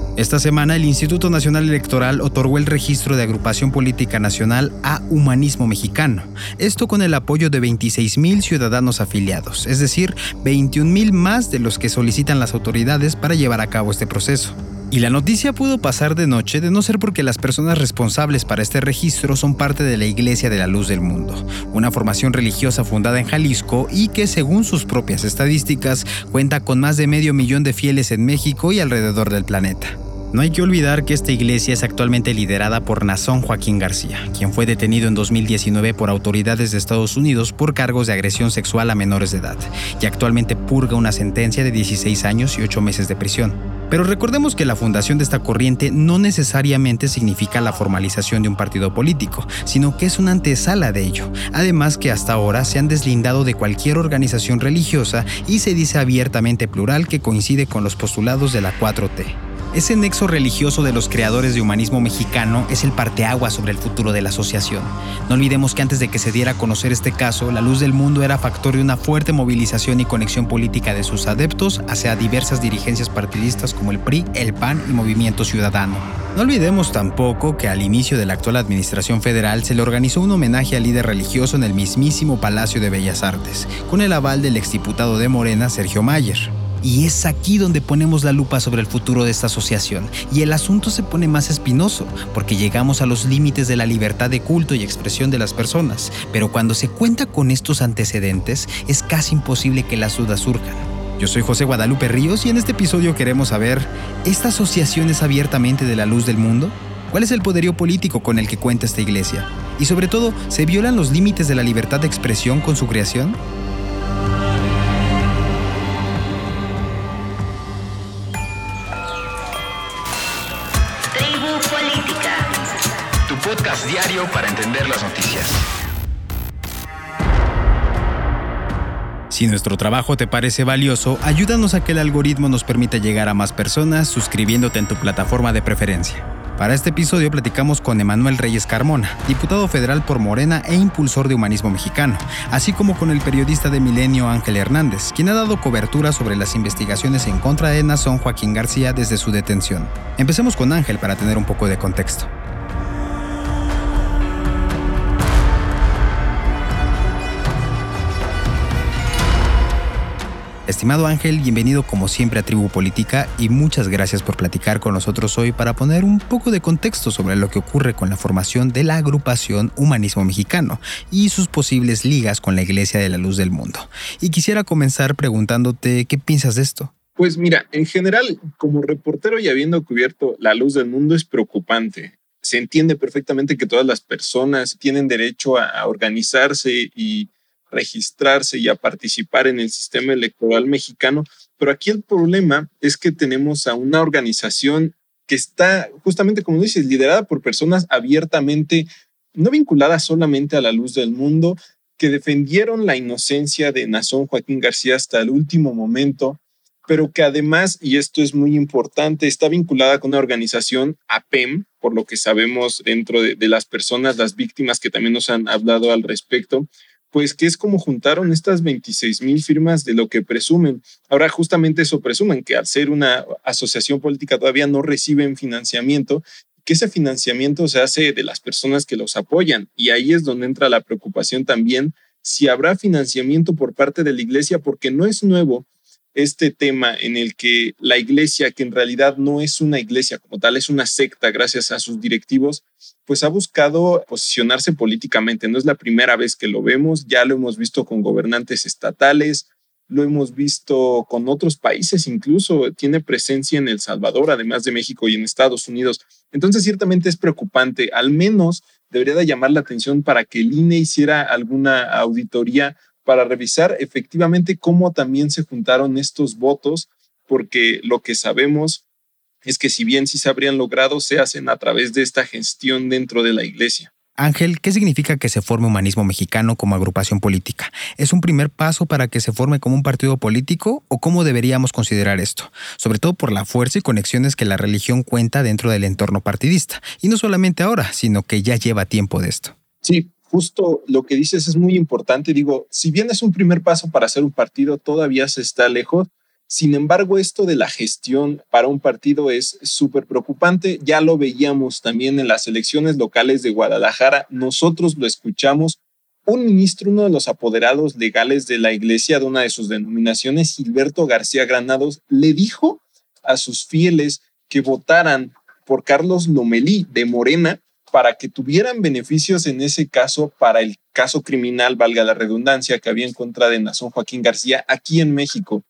Esta semana, el Instituto Nacional Electoral otorgó el registro de agrupación política nacional a Humanismo Mexicano. Esto con el apoyo de 26,000 ciudadanos afiliados, es decir, 21,000 más de los que solicitan las autoridades para llevar a cabo este proceso. Y la noticia pudo pasar de noche de no ser porque las personas responsables para este registro son parte de la Iglesia de la Luz del Mundo, una formación religiosa fundada en Jalisco y que, según sus propias estadísticas, cuenta con más de 500,000 de fieles en México y alrededor del planeta. No hay que olvidar que esta iglesia es actualmente liderada por Nazón Joaquín García, quien fue detenido en 2019 por autoridades de Estados Unidos por cargos de agresión sexual a menores de edad, y actualmente purga una sentencia de 16 años y 8 meses de prisión. Pero recordemos que la fundación de esta corriente no necesariamente significa la formalización de un partido político, sino que es una antesala de ello. Además que hasta ahora se han deslindado de cualquier organización religiosa y se dice abiertamente plural que coincide con los postulados de la 4T. Ese nexo religioso de los creadores de Humanismo Mexicano es el parteaguas sobre el futuro de la asociación. No olvidemos que antes de que se diera a conocer este caso, la Luz del Mundo era factor de una fuerte movilización y conexión política de sus adeptos hacia diversas dirigencias partidistas como el PRI, el PAN y Movimiento Ciudadano. No olvidemos tampoco que al inicio de la actual administración federal se le organizó un homenaje al líder religioso en el mismísimo Palacio de Bellas Artes, con el aval del exdiputado de Morena, Sergio Mayer. Y es aquí donde ponemos la lupa sobre el futuro de esta asociación, y el asunto se pone más espinoso, porque llegamos a los límites de la libertad de culto y expresión de las personas, pero cuando se cuenta con estos antecedentes, es casi imposible que las dudas surjan. Yo soy José Guadalupe Ríos y en este episodio queremos saber, ¿esta asociación es abiertamente de la Luz del Mundo? ¿Cuál es el poderío político con el que cuenta esta iglesia? Y sobre todo, ¿se violan los límites de la libertad de expresión con su creación? Podcast diario para entender las noticias. Si nuestro trabajo te parece valioso, ayúdanos a que el algoritmo nos permita llegar a más personas suscribiéndote en tu plataforma de preferencia. Para este episodio platicamos con Emanuel Reyes Carmona, diputado federal por Morena e impulsor de Humanismo Mexicano, así como con el periodista de Milenio Ángel Hernández, quien ha dado cobertura sobre las investigaciones en contra de Nazón Joaquín García desde su detención. Empecemos con Ángel para tener un poco de contexto. Estimado Ángel, bienvenido como siempre a Tribu Política y muchas gracias por platicar con nosotros hoy para poner un poco de contexto sobre lo que ocurre con la formación de la agrupación Humanismo Mexicano y sus posibles ligas con la Iglesia de la Luz del Mundo. Y quisiera comenzar preguntándote qué piensas de esto. Pues mira, en general, como reportero y habiendo cubierto la Luz del Mundo es preocupante. Se entiende perfectamente que todas las personas tienen derecho a organizarse y registrarse y a participar en el sistema electoral mexicano, pero aquí el problema es que tenemos a una organización que está justamente, como dices, liderada por personas abiertamente, no vinculadas solamente a la Luz del Mundo, que defendieron la inocencia de Nazón Joaquín García hasta el último momento, pero que además, y esto es muy importante, está vinculada con una organización APEM, por lo que sabemos dentro de las personas, las víctimas que también nos han hablado al respecto, pues que es como juntaron estas 26,000 firmas de lo que presumen. Ahora justamente eso presumen, que al ser una asociación política todavía no reciben financiamiento, que ese financiamiento se hace de las personas que los apoyan. Y ahí es donde entra la preocupación también, si habrá financiamiento por parte de la iglesia, porque no es nuevo este tema en el que la iglesia, que en realidad no es una iglesia como tal, es una secta gracias a sus directivos, pues ha buscado posicionarse políticamente. No es la primera vez que lo vemos, ya lo hemos visto con gobernantes estatales, lo hemos visto con otros países, incluso tiene presencia en El Salvador, además de México y en Estados Unidos. Entonces ciertamente es preocupante, al menos debería de llamar la atención para que el INE hiciera alguna auditoría para revisar efectivamente cómo también se juntaron estos votos, porque lo que sabemos es que si bien sí se habrían logrado, se hacen a través de esta gestión dentro de la iglesia. Ángel, ¿qué significa que se forme Humanismo Mexicano como agrupación política? ¿Es un primer paso para que se forme como un partido político o cómo deberíamos considerar esto? Sobre todo por la fuerza y conexiones que la religión cuenta dentro del entorno partidista. Y no solamente ahora, sino que ya lleva tiempo de esto. Sí, justo lo que dices es muy importante. Digo, si bien es un primer paso para hacer un partido, todavía se está lejos. Sin embargo, esto de la gestión para un partido es súper preocupante. Ya lo veíamos también en las elecciones locales de Guadalajara. Nosotros lo escuchamos. Un ministro, uno de los apoderados legales de la iglesia de una de sus denominaciones, Gilberto García Granados, le dijo a sus fieles que votaran por Carlos Lomelí de Morena para que tuvieran beneficios en ese caso para el caso criminal, valga la redundancia, que había en contra de Nazón Joaquín García aquí en México.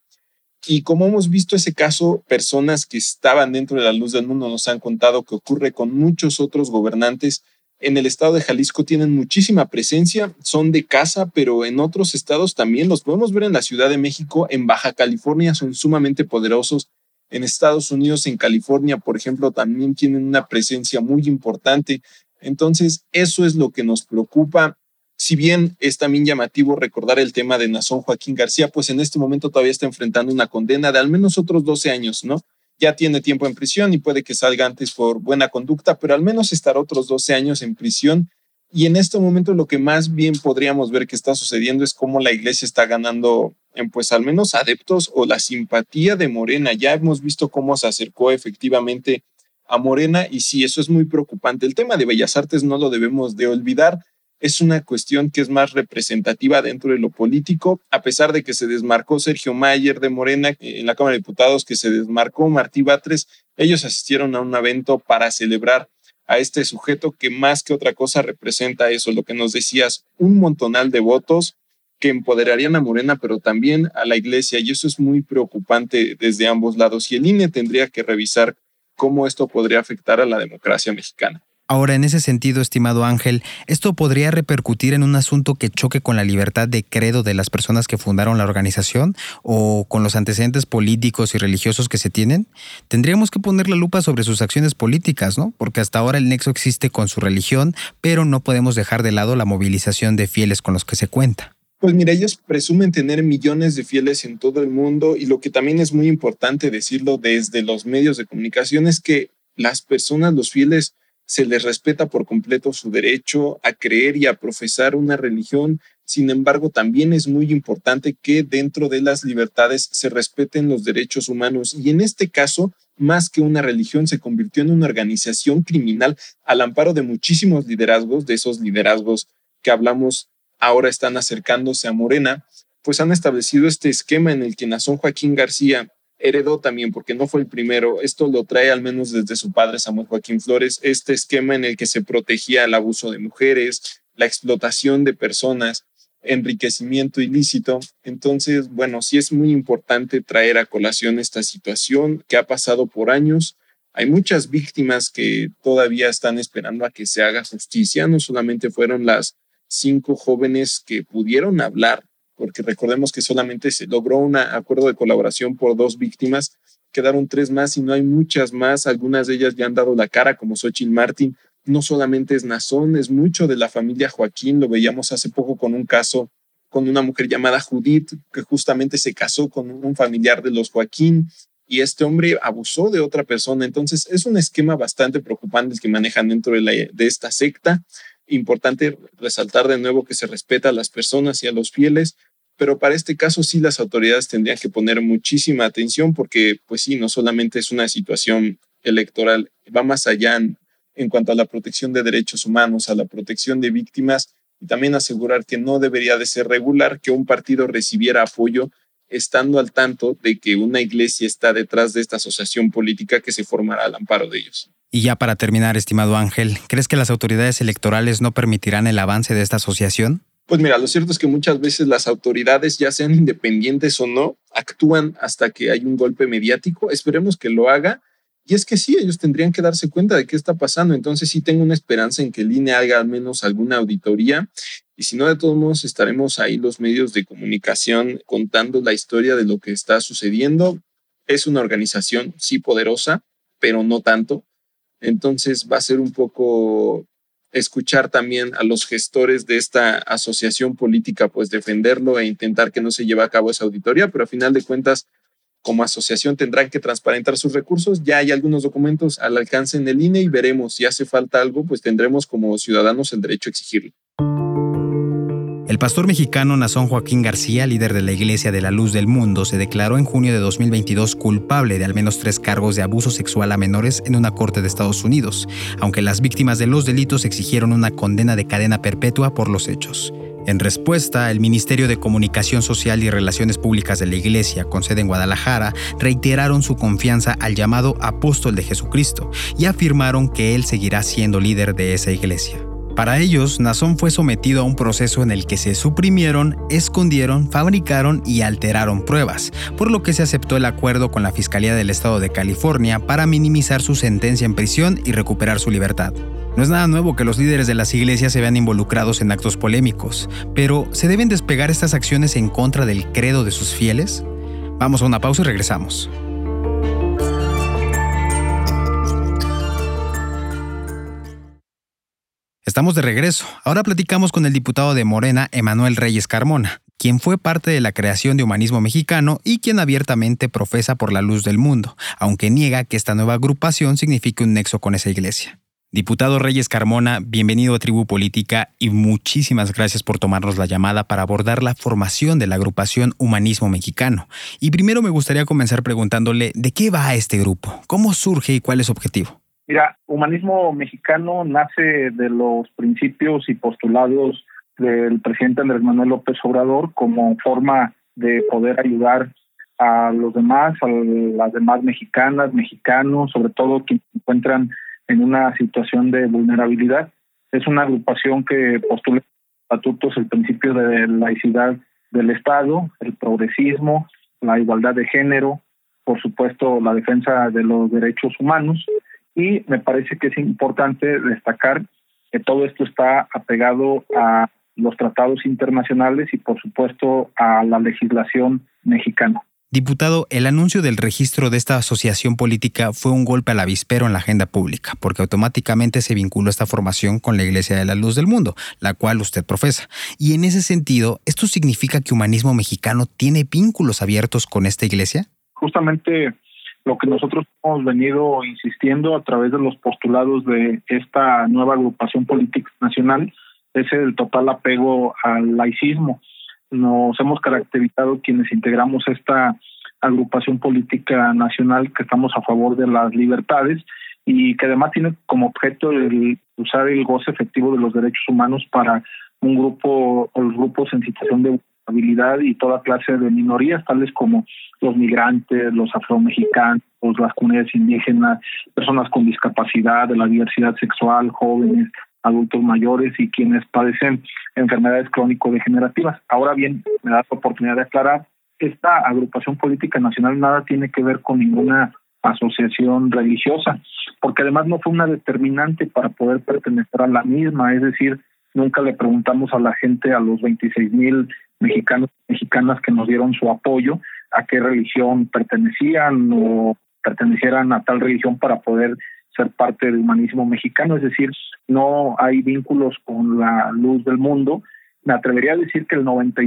Y como hemos visto ese caso, personas que estaban dentro de la luz del mundo nos han contado que ocurre con muchos otros gobernantes. En el estado de Jalisco tienen muchísima presencia, son de casa, pero en otros estados también los podemos ver en la Ciudad de México, en Baja California son sumamente poderosos. En Estados Unidos, en California, por ejemplo, también tienen una presencia muy importante. Entonces, eso es lo que nos preocupa. Si bien es también llamativo recordar el tema de Nazón Joaquín García, pues en este momento todavía está enfrentando una condena de al menos otros 12 años, ¿no? Ya tiene tiempo en prisión y puede que salga antes por buena conducta, pero al menos estará otros 12 años en prisión. Y en este momento lo que más bien podríamos ver que está sucediendo es cómo la iglesia está ganando, pues al menos adeptos o la simpatía de Morena. Ya hemos visto cómo se acercó efectivamente a Morena y sí, eso es muy preocupante. El tema de Bellas Artes no lo debemos de olvidar. Es una cuestión que es más representativa dentro de lo político, a pesar de que se desmarcó Sergio Mayer de Morena en la Cámara de Diputados, que se desmarcó Martí Batres. Ellos asistieron a un evento para celebrar a este sujeto que más que otra cosa representa eso, lo que nos decías, un montonal de votos que empoderarían a Morena, pero también a la iglesia, y eso es muy preocupante desde ambos lados, y el INE tendría que revisar cómo esto podría afectar a la democracia mexicana. Ahora, en ese sentido, estimado Ángel, ¿esto podría repercutir en un asunto que choque con la libertad de credo de las personas que fundaron la organización o con los antecedentes políticos y religiosos que se tienen? Tendríamos que poner la lupa sobre sus acciones políticas, ¿no? Porque hasta ahora el nexo existe con su religión, pero no podemos dejar de lado la movilización de fieles con los que se cuenta. Pues mira, ellos presumen tener millones de fieles en todo el mundo y lo que también es muy importante decirlo desde los medios de comunicación es que las personas, los fieles, se les respeta por completo su derecho a creer y a profesar una religión. Sin embargo, también es muy importante que dentro de las libertades se respeten los derechos humanos. Y en este caso, más que una religión, se convirtió en una organización criminal al amparo de muchísimos liderazgos, de esos liderazgos que hablamos ahora están acercándose a Morena, pues han establecido este esquema en el que Nazón Joaquín García heredó también, porque no fue el primero, esto lo trae al menos desde su padre Samuel Joaquín Flores, este esquema en el que se protegía el abuso de mujeres, la explotación de personas, enriquecimiento ilícito. Entonces, bueno, sí es muy importante traer a colación esta situación que ha pasado por años. Hay muchas víctimas que todavía están esperando a que se haga justicia, no solamente fueron las 5 jóvenes que pudieron hablar, porque recordemos que solamente se logró un acuerdo de colaboración por 2 víctimas, quedaron 3 más y no hay muchas más, algunas de ellas ya han dado la cara, como Xóchitl Martín. No solamente es Nazón, es mucho de la familia Joaquín, lo veíamos hace poco con un caso con una mujer llamada Judith, que justamente se casó con un familiar de los Joaquín, y este hombre abusó de otra persona. Entonces es un esquema bastante preocupante el que manejan dentro de esta secta. Importante resaltar de nuevo que se respeta a las personas y a los fieles, pero para este caso sí las autoridades tendrían que poner muchísima atención porque pues sí, no solamente es una situación electoral, va más allá en cuanto a la protección de derechos humanos, a la protección de víctimas y también asegurar que no debería de ser regular que un partido recibiera apoyo estando al tanto de que una iglesia está detrás de esta asociación política que se formará al amparo de ellos. Y ya para terminar, estimado Ángel, ¿crees que las autoridades electorales no permitirán el avance de esta asociación? Pues mira, lo cierto es que muchas veces las autoridades, ya sean independientes o no, actúan hasta que hay un golpe mediático. Esperemos que lo haga. Y es que sí, ellos tendrían que darse cuenta de qué está pasando. Entonces sí tengo una esperanza en que el INE haga al menos alguna auditoría. Y si no, de todos modos estaremos ahí los medios de comunicación contando la historia de lo que está sucediendo. Es una organización, sí, poderosa, pero no tanto. Entonces va a ser un poco escuchar también a los gestores de esta asociación política, pues defenderlo e intentar que no se lleve a cabo esa auditoría, pero a final de cuentas, como asociación tendrán que transparentar sus recursos. Ya hay algunos documentos al alcance en el INE y veremos si hace falta algo, pues tendremos como ciudadanos el derecho a exigirlo. El pastor mexicano Nazón Joaquín García, líder de la Iglesia de la Luz del Mundo, se declaró en junio de 2022 culpable de al menos 3 cargos de abuso sexual a menores en una corte de Estados Unidos, aunque las víctimas de los delitos exigieron una condena de cadena perpetua por los hechos. En respuesta, el Ministerio de Comunicación Social y Relaciones Públicas de la Iglesia, con sede en Guadalajara, reiteraron su confianza al llamado Apóstol de Jesucristo y afirmaron que él seguirá siendo líder de esa iglesia. Para ellos, Nazón fue sometido a un proceso en el que se suprimieron, escondieron, fabricaron y alteraron pruebas, por lo que se aceptó el acuerdo con la Fiscalía del Estado de California para minimizar su sentencia en prisión y recuperar su libertad. No es nada nuevo que los líderes de las iglesias se vean involucrados en actos polémicos, pero ¿se deben despegar estas acciones en contra del credo de sus fieles? Vamos a una pausa y regresamos. Estamos de regreso. Ahora platicamos con el diputado de Morena, Emanuel Reyes Carmona, quien fue parte de la creación de Humanismo Mexicano y quien abiertamente profesa por la luz del mundo, aunque niega que esta nueva agrupación signifique un nexo con esa iglesia. Diputado Reyes Carmona, bienvenido a Tribu Política y muchísimas gracias por tomarnos la llamada para abordar la formación de la agrupación Humanismo Mexicano. Y primero me gustaría comenzar preguntándole ¿de qué va este grupo? ¿Cómo surge y cuál es su objetivo? Mira, Humanismo Mexicano nace de los principios y postulados del presidente Andrés Manuel López Obrador como forma de poder ayudar a los demás, a las demás mexicanas, mexicanos, sobre todo quienes se encuentran en una situación de vulnerabilidad. Es una agrupación que postula estatutos el principio de laicidad del Estado, el progresismo, la igualdad de género, por supuesto la defensa de los derechos humanos. Y me parece que es importante destacar que todo esto está apegado a los tratados internacionales y, por supuesto, a la legislación mexicana. Diputado, el anuncio del registro de esta asociación política fue un golpe al avispero en la agenda pública, porque automáticamente se vinculó esta formación con la Iglesia de la Luz del Mundo, la cual usted profesa. Y en ese sentido, ¿esto significa que Humanismo Mexicano tiene vínculos abiertos con esta iglesia? Justamente lo que nosotros hemos venido insistiendo a través de los postulados de esta nueva agrupación política nacional es el total apego al laicismo. Nos hemos caracterizado quienes integramos esta agrupación política nacional que estamos a favor de las libertades y que además tiene como objeto el usar el goce efectivo de los derechos humanos para un grupo o los grupos en situación de vulnerabilidad y toda clase de minorías, tales como los migrantes, los afromexicanos, las comunidades indígenas, personas con discapacidad, de la diversidad sexual, jóvenes, adultos mayores y quienes padecen enfermedades crónico-degenerativas. Ahora bien, me da la oportunidad de aclarar, esta agrupación política nacional nada tiene que ver con ninguna asociación religiosa, porque además no fue una determinante para poder pertenecer a la misma, es decir, nunca le preguntamos a la gente, a los 26,000 mexicanos y mexicanas que nos dieron su apoyo, a qué religión pertenecían o pertenecieran a tal religión para poder ser parte del Humanismo Mexicano, es decir, no hay vínculos con la luz del mundo. Me atrevería a decir que el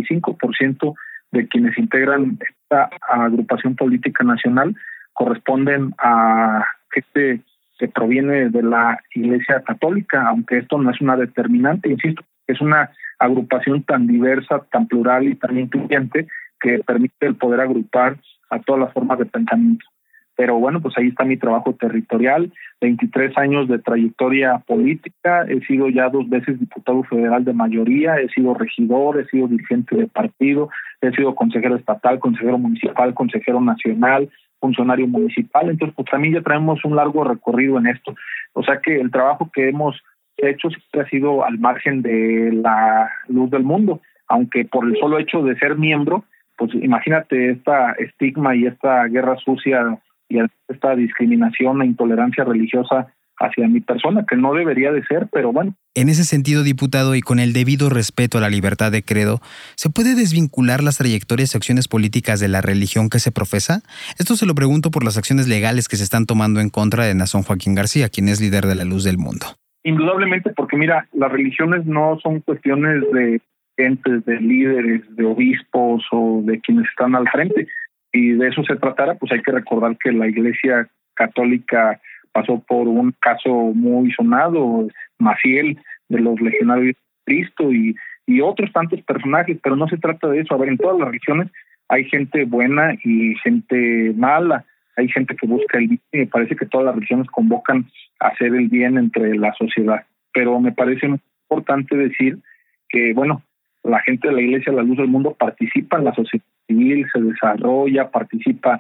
95% de quienes integran esta agrupación política nacional corresponden a gente que proviene de la Iglesia Católica, aunque esto no es una determinante, insisto, es una agrupación tan diversa, tan plural y tan incluyente que permite el poder agrupar a todas las formas de pensamiento. Pero bueno, pues ahí está mi trabajo territorial, 23 años de trayectoria política, he sido ya 2 veces diputado federal de mayoría, he sido regidor, he sido dirigente de partido, he sido consejero estatal, consejero municipal, consejero nacional, funcionario municipal, entonces pues también ya traemos un largo recorrido en esto. O sea que el trabajo que hemos hecho siempre ha sido al margen de la luz del mundo, aunque por el solo hecho de ser miembro, pues imagínate esta estigma y esta guerra sucia y esta discriminación e intolerancia religiosa hacia mi persona, que no debería de ser, pero bueno. En ese sentido, diputado, y con el debido respeto a la libertad de credo, ¿se puede desvincular las trayectorias y acciones políticas de la religión que se profesa? Esto se lo pregunto por las acciones legales que se están tomando en contra de Nazón Joaquín García, quien es líder de la Luz del Mundo. Indudablemente, porque mira, las religiones no son cuestiones de gentes, de líderes, de obispos o de quienes están al frente. Y de eso se tratara, pues hay que recordar que la Iglesia Católica pasó por un caso muy sonado, Maciel, de los legionarios de Cristo, y y otros tantos personajes, pero no se trata de eso. A ver, en todas las religiones hay gente buena y gente mala, hay gente que busca el bien, y me parece que todas las religiones convocan a hacer el bien entre la sociedad. Pero me parece muy importante decir que, bueno, la gente de la Iglesia La Luz del Mundo participa en la sociedad civil, se desarrolla, participa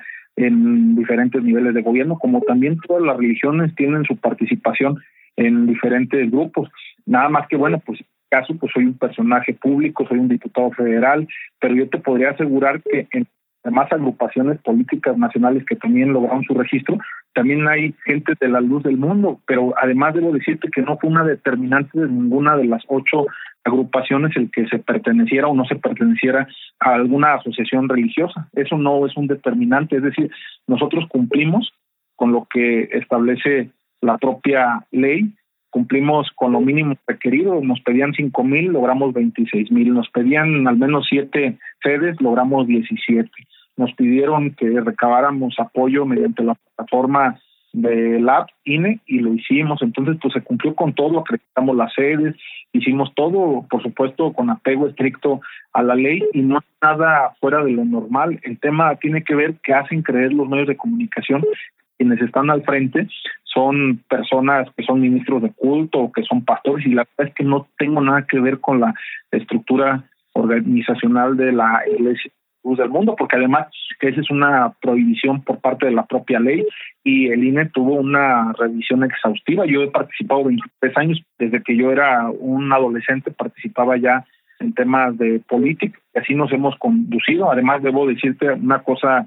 en diferentes niveles de gobierno, como también todas las religiones tienen su participación en diferentes grupos. Nada más que, bueno, pues en mi caso, pues soy un personaje público, soy un diputado federal, pero yo te podría asegurar que en demás agrupaciones políticas nacionales que también lograron su registro, también hay gente de La Luz del Mundo, pero además debo decirte que no fue una determinante de ninguna de las 8 agrupaciones el que se perteneciera o no se perteneciera a alguna asociación religiosa. Eso no es un determinante, es decir, nosotros cumplimos con lo que establece la propia ley, cumplimos con lo mínimo requerido. Nos pedían 5,000, logramos 26,000. Nos pedían al menos 7 sedes, logramos 17. Nos pidieron que recabáramos apoyo mediante la plataforma del app INE y lo hicimos. Entonces, pues se cumplió con todo, acreditamos las sedes, hicimos todo, por supuesto, con apego estricto a la ley y no es nada fuera de lo normal. El tema tiene que ver que hacen creer los medios de comunicación. Quienes están al frente son personas que son ministros de culto o que son pastores, y la verdad es que no tengo nada que ver con la estructura organizacional de la Iglesia Luz del Mundo, porque además esa es una prohibición por parte de la propia ley y el INE tuvo una revisión exhaustiva. Yo he participado 23 años, desde que yo era un adolescente participaba ya en temas de política y así nos hemos conducido. Además, debo decirte una cosa,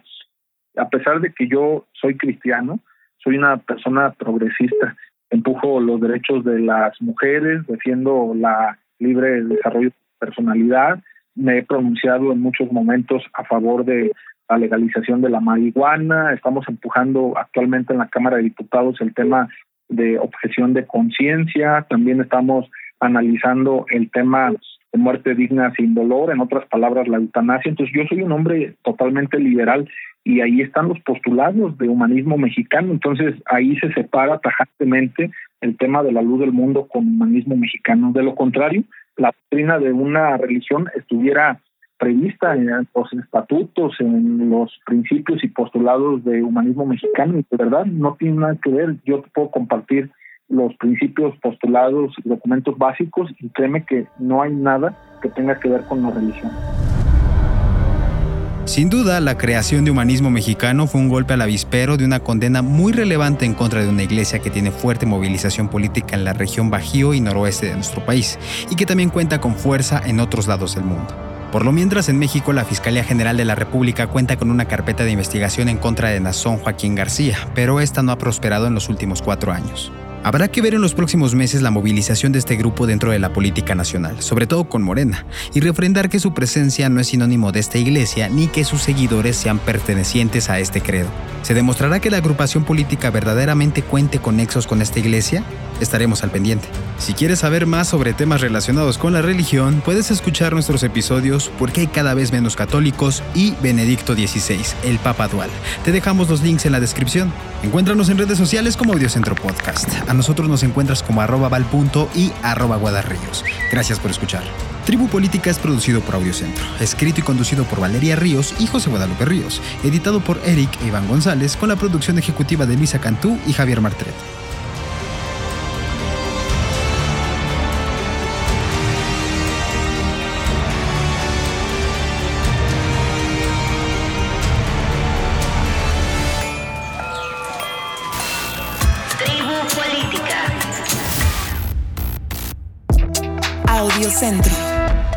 a pesar de que yo soy cristiano, soy una persona progresista, empujo los derechos de las mujeres, defiendo la libre desarrollo de personalidad, me he pronunciado en muchos momentos a favor de la legalización de la marihuana, estamos empujando actualmente en la Cámara de Diputados el tema de objeción de conciencia, también estamos analizando el tema de muerte digna sin dolor, en otras palabras la eutanasia. Entonces yo soy un hombre totalmente liberal y ahí están los postulados de humanismo mexicano. Entonces ahí se separa tajantemente el tema de La Luz del Mundo con humanismo mexicano. De lo contrario, la doctrina de una religión estuviera prevista en los estatutos, en los principios y postulados de humanismo mexicano, y de verdad no tiene nada que ver. Yo te puedo compartir los principios, postulados, documentos básicos, y créeme que no hay nada que tenga que ver con la religión. Sin duda, la creación de Humanismo Mexicano fue un golpe al avispero de una condena muy relevante en contra de una iglesia que tiene fuerte movilización política en la región bajío y noroeste de nuestro país, y que también cuenta con fuerza en otros lados del mundo. Por lo mientras, en México, la Fiscalía General de la República cuenta con una carpeta de investigación en contra de Nazón Joaquín García, pero esta no ha prosperado en los últimos 4 años. Habrá que ver en los próximos meses la movilización de este grupo dentro de la política nacional, sobre todo con Morena, y refrendar que su presencia no es sinónimo de esta iglesia ni que sus seguidores sean pertenecientes a este credo. ¿Se demostrará que la agrupación política verdaderamente cuente con nexos con esta iglesia? Estaremos al pendiente. Si quieres saber más sobre temas relacionados con la religión, puedes escuchar nuestros episodios Porque hay cada vez menos católicos y Benedicto XVI, el Papa Dual. Te dejamos los links en la descripción. Encuéntranos en redes sociales como Audiocentro Podcast. A nosotros nos encuentras como @val.punto y @guadarríos. Gracias por escuchar. Tribu Política es producido por Audiocentro, escrito y conducido por Valeria Ríos y José Guadalupe Ríos, editado por Eric e Iván González, con la producción ejecutiva de Luisa Cantú y Javier Martret. Audiocentro.